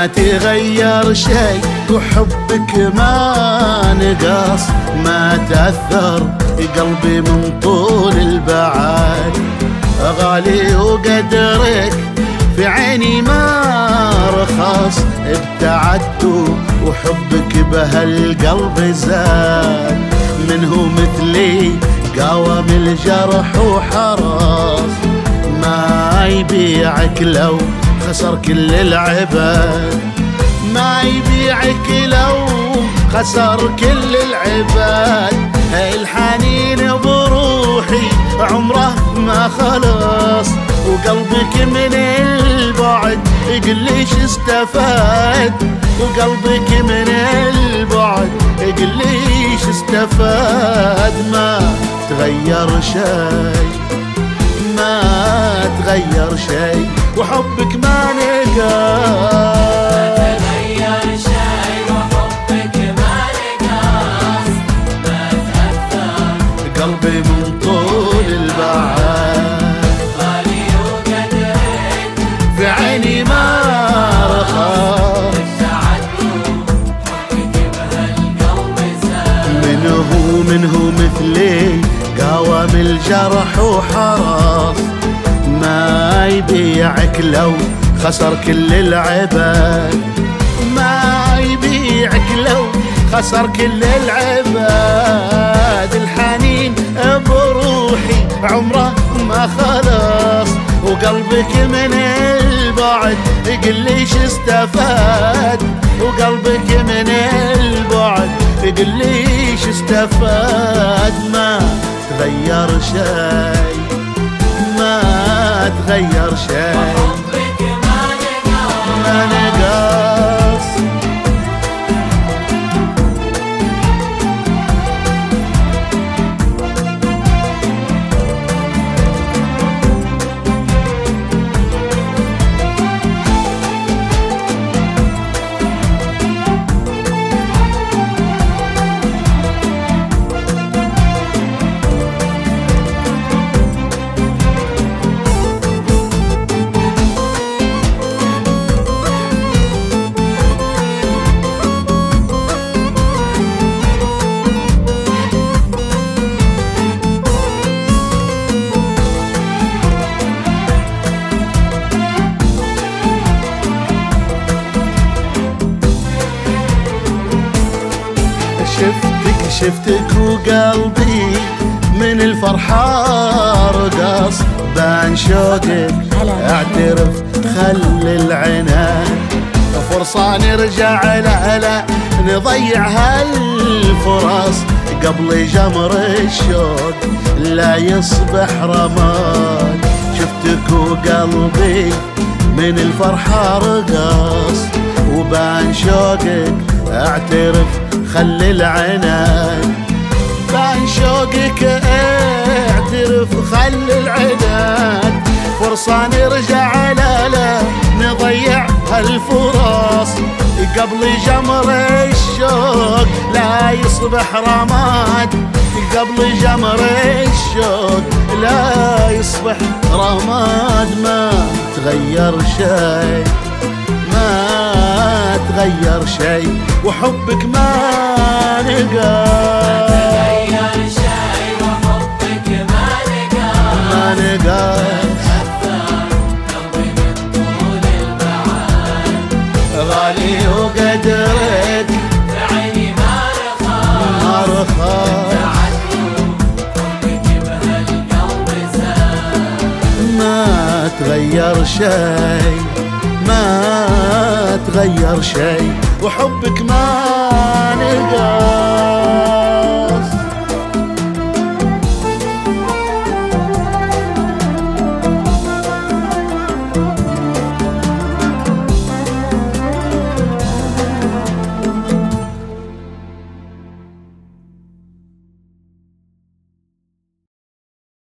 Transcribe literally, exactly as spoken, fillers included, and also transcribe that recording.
ما تغير شي وحبك ما نقص، ما تأثر قلبي من طول البعد. غالي وقدرك في عيني ما رخص، ابتعدت وحبك بهالقلب زاد. منه مثلي قاوم الجرح وحرص، ما يبيعك لو خسر كل العباد، ما يبيعك لو خسر كل العباد. الحنين بروحي عمره ما خلص، وقلبك من البعد يقول ليش استفاد، وقلبك من البعد يقول ليش استفاد. ما تغير شي ما تغير شي وحبك ما نقص، ما تغير شي وحبك ما نقص، ما تأثر قلبي من طول البعد. غالي وقدرك في عيني ما رخص، حبك بهالقلب زاد. منه منه مثلي قاوم الجرح وحرص، ما يبيعك لو خسر كل العباد، ما يبيعك لو خسر كل العباد. الحنين بروحي عمره ما خلص، وقلبك من البعد يقول ليش استفاد، وقلبك من البعد يقول ليش استفاد. ما تغير شي ما تغير شي حبك ما نقص، ما نقص. شفتك شفتك وقلبي من الفرحة رقص، بان شوقك اعترف خلي العناد فرصة نرجع لا لا نضيع هالفرص، قبل جمر الشوق لا يصبح رماد. شفتك وقلبي من الفرحة رقص، وبان شوقك اعترف خلي العناد، بان شوقك اعترف خلي العناد. فرصة نرجع لا لا نضيع هالفرص، قبل جمر الشوق لا يصبح رماد، قبل جمر الشوق لا يصبح رماد. ما تغير شي ما تغير شي وحبك ما نقص، تغير شي وحبك ما نقص، ما نقص. قلبي من طول البعد. غالي وقدرك في عيني ما رخص، ما رخص، حبك بهالقلب زاد. ما تغير شي ما تغير شي وحبك ما نقص.